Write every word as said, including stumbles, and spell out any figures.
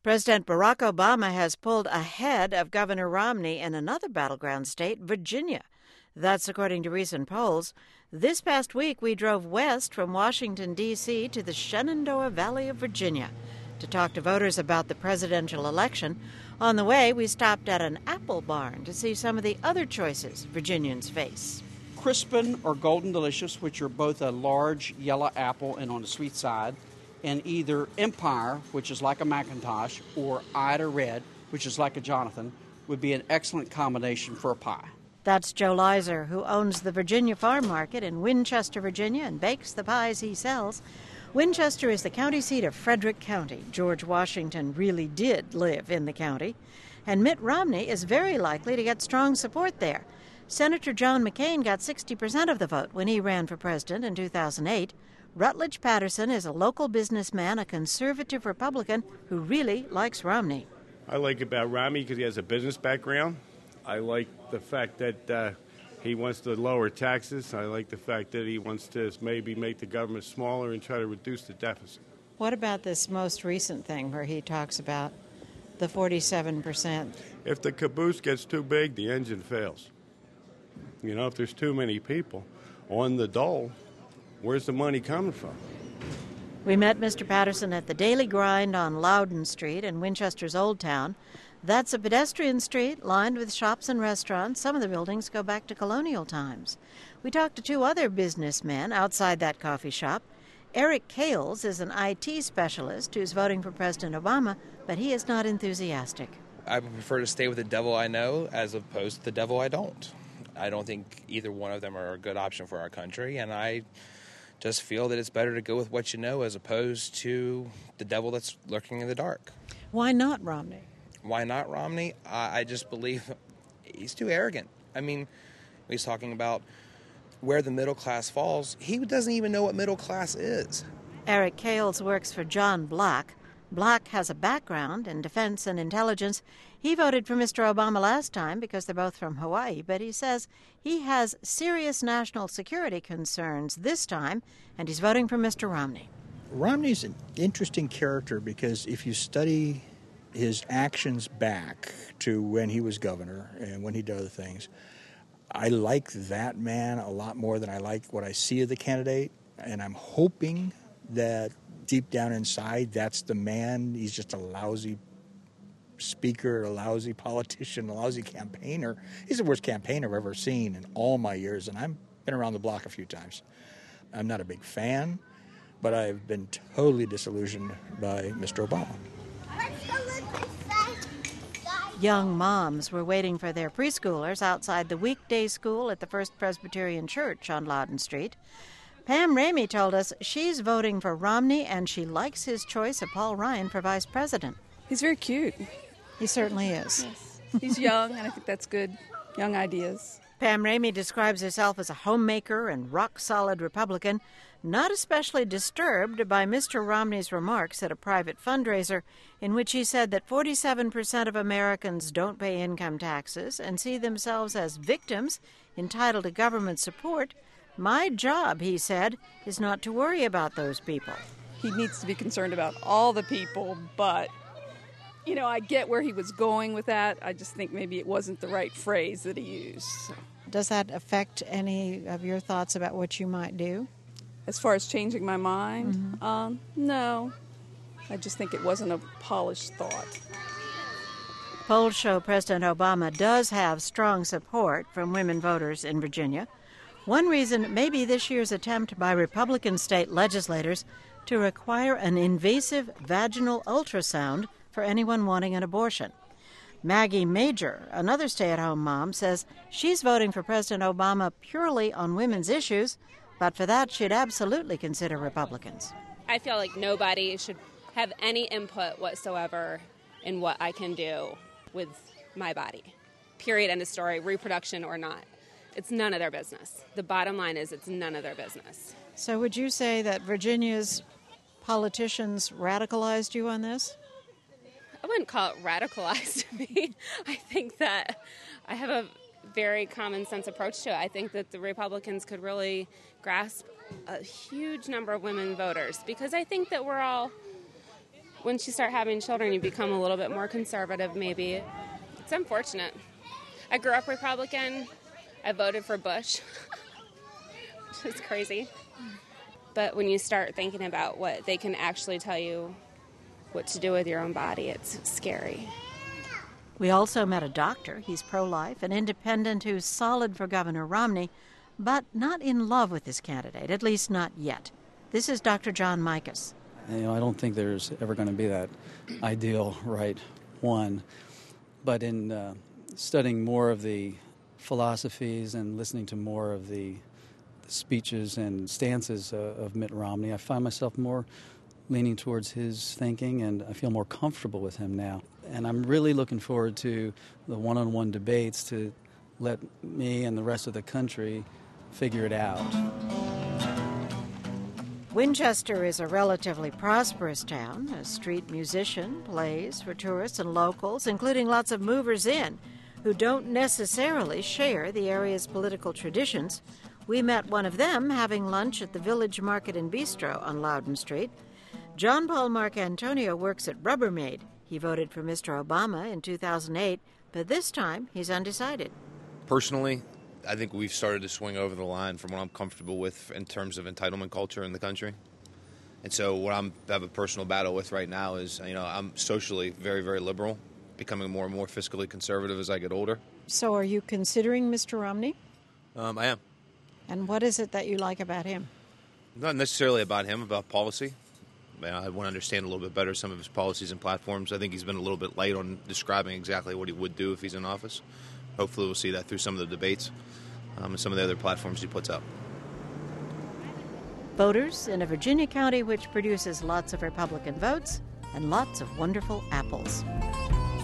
President Barack Obama has pulled ahead of Governor Romney in another battleground state, Virginia. That's according to recent polls. This past week, we drove west from Washington, D C to the Shenandoah Valley of Virginia to talk to voters about the presidential election. On the way, we stopped at an apple barn to see some of the other choices Virginians face. Crispin or Golden Delicious, which are both a large yellow apple and on the sweet side, and either Empire, which is like a Macintosh, or Ida Red, which is like a Jonathan, would be an excellent combination for a pie. That's Joe Leiser, who owns the Virginia Farm Market in Winchester, Virginia, and bakes the pies he sells. Winchester is the county seat of Frederick County. George Washington really did live in the county. And Mitt Romney is very likely to get strong support there. Senator John McCain got sixty percent of the vote when he ran for president in two thousand eight. Rutledge Patterson is a local businessman, a conservative Republican who really likes Romney. I like about Romney because he has a business background. I like the fact that uh, he wants to lower taxes. I like the fact that he wants to maybe make the government smaller and try to reduce the deficit. What about this most recent thing where he talks about the forty-seven percent? If the caboose gets too big, the engine fails. You know, if there's too many people on the dole, where's the money coming from? We met Mister Patterson at the Daily Grind on Loudon Street in Winchester's Old Town. That's a pedestrian street lined with shops and restaurants. Some of the buildings go back to colonial times. We talked to two other businessmen outside that coffee shop. Eric Kales is an I T specialist who's voting for President Obama, but he is not enthusiastic. I would prefer to stay with the devil I know as opposed to the devil I don't. I don't think either one of them are a good option for our country, and I just feel that it's better to go with what you know as opposed to the devil that's lurking in the dark. Why not Romney? Why not Romney? I, I just believe he's too arrogant. I mean, he's talking about where the middle class falls. He doesn't even know what middle class is. Eric Kales works for John Black. Black has a background in defense and intelligence. He voted for Mister Obama last time because they're both from Hawaii, but he says he has serious national security concerns this time, and he's voting for Mister Romney. Romney's an interesting character because if you study his actions back to when he was governor and when he did other things, I like that man a lot more than I like what I see of the candidate, and I'm hoping that deep down inside, that's the man. He's just a lousy speaker, a lousy politician, a lousy campaigner. He's the worst campaigner I've ever seen in all my years, and I've been around the block a few times. I'm not a big fan, but I've been totally disillusioned by Mister Obama. Young moms were waiting for their preschoolers outside the weekday school at the First Presbyterian Church on Loudon Street. Pam Ramey told us she's voting for Romney and she likes his choice of Paul Ryan for vice president. He's very cute. He certainly is. Yes. He's young, and I think that's good. Young ideas. Pam Ramey describes herself as a homemaker and rock-solid Republican, not especially disturbed by Mister Romney's remarks at a private fundraiser in which he said that forty-seven percent of Americans don't pay income taxes and see themselves as victims entitled to government support. My job, he said, is not to worry about those people. He needs to be concerned about all the people, but, you know, I get where he was going with that. I just think maybe it wasn't the right phrase that he used. So. Does that affect any of your thoughts about what you might do? As far as changing my mind, mm-hmm. um, no. I just think it wasn't a polished thought. Polls show President Obama does have strong support from women voters in Virginia. One reason may be this year's attempt by Republican state legislators to require an invasive vaginal ultrasound for anyone wanting an abortion. Maggie Major, another stay-at-home mom, says she's voting for President Obama purely on women's issues, but for that she'd absolutely consider Republicans. I feel like nobody should have any input whatsoever in what I can do with my body. Period, end of story, reproduction or not. It's none of their business. The bottom line is it's none of their business. So would you say that Virginia's politicians radicalized you on this? I wouldn't call it radicalized me. I think that I have a very common sense approach to it. I think that the Republicans could really grasp a huge number of women voters because I think that we're all once you start having children, you become a little bit more conservative, maybe. It's unfortunate. I grew up Republican. I voted for Bush. Which is crazy. But when you start thinking about what they can actually tell you what to do with your own body, it's scary. We also met a doctor. He's pro-life, an independent who's solid for Governor Romney, but not in love with his candidate, at least not yet. This is Doctor John Mikus. You know, I don't think there's ever going to be that ideal right one. But in uh, studying more of the philosophies and listening to more of the, the speeches and stances uh, of Mitt Romney, I find myself more leaning towards his thinking, and I feel more comfortable with him now. And I'm really looking forward to the one-on-one debates to let me and the rest of the country figure it out. Winchester is a relatively prosperous town. A street musician plays for tourists and locals, including lots of movers in who don't necessarily share the area's political traditions. We met one of them having lunch at the Village Market and Bistro on Loudon Street. John Paul Marcantonio works at Rubbermaid. He voted for Mister Obama in two thousand eight, but this time he's undecided. Personally, I think we've started to swing over the line from what I'm comfortable with in terms of entitlement culture in the country. And so what I'm, I have a personal battle with right now is, you know, I'm socially very, very liberal, becoming more and more fiscally conservative as I get older. So are you considering Mister Romney? Um, I am. And what is it that you like about him? Not necessarily about him, about policy. I want to understand a little bit better some of his policies and platforms. I think he's been a little bit light on describing exactly what he would do if he's in office. Hopefully we'll see that through some of the debates um, and some of the other platforms he puts up. Voters in a Virginia county which produces lots of Republican votes and lots of wonderful apples.